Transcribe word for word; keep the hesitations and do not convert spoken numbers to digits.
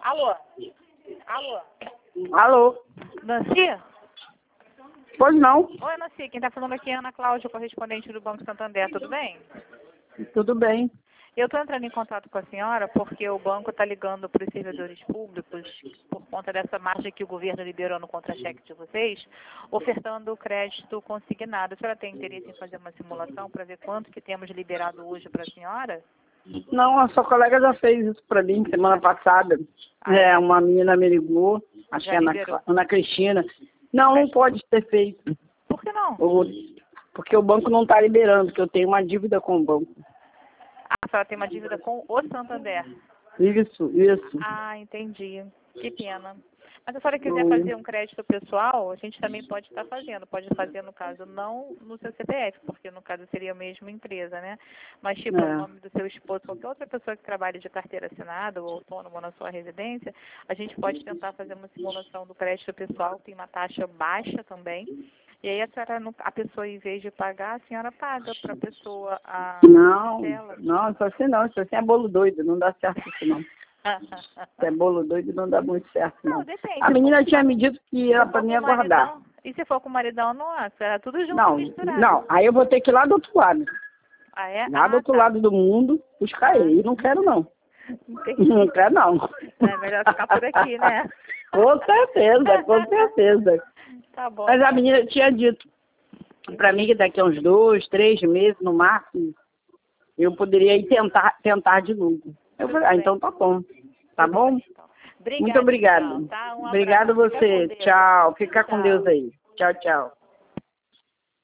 Alô? Alô? Alô? Nancy? Pois não. Oi, Nancy. Quem está falando aqui é Ana Cláudia, correspondente do Banco Santander. Tudo bem? Tudo bem. Eu estou entrando em contato com a senhora porque o banco está ligando para os servidores públicos por conta dessa margem que o governo liberou no contra-cheque de vocês, ofertando crédito consignado. A senhora tem interesse em fazer uma simulação para ver quanto que temos liberado hoje para a senhora? Não, a sua colega já fez isso pra mim semana passada. Ah, é, é? uma menina me ligou, acho Já que é Ana, liberou. Ana Cristina. Não, não pode ter feito. Por que não? O- Porque o banco não está liberando, porque eu tenho uma dívida com o banco. Ah, a senhora tem uma dívida com o Santander. Isso, isso. Ah, entendi. Que pena. Mas se a senhora quiser Oi. fazer um crédito pessoal, a gente também pode estar fazendo. Pode fazer, no caso, não no seu C P F, porque no caso seria a mesma empresa, né? Mas tipo, É. no nome do seu esposo, qualquer outra pessoa que trabalhe de carteira assinada ou autônomo na sua residência, a gente pode tentar fazer uma simulação do crédito pessoal, que tem uma taxa baixa também. E aí a senhora, não- a pessoa, em vez de pagar, a senhora paga para a pessoa a Não, dela. não, isso assim não, isso assim é bolo doido, não dá certo isso não. Se é bolo doido não dá muito certo Não, não. depende. A menina Se tinha for- me dito que era se pra for mim com o aguardar. maridão, e se for com o maridão, nossa, era tudo junto, Não, misturado. não, aí eu vou ter que ir lá do outro lado. Ah, é? Lá do Ah, outro tá. lado do mundo, buscar Ah. ele. Não quero não. Entendi. Não quero não. É melhor ficar por aqui, né? Com certeza, com certeza. Tá bom. Mas a então. menina tinha dito pra mim que daqui a uns dois, três meses no máximo, eu poderia ir tentar, tentar de novo. Eu falei, ah, então tá bom. Tá Tudo bom? bem, então. Obrigada, Muito obrigada. então, tá? Um Obrigado abraço. Fica com você. Deus. Tchau. Fica com Tchau. Deus aí. Tchau, tchau.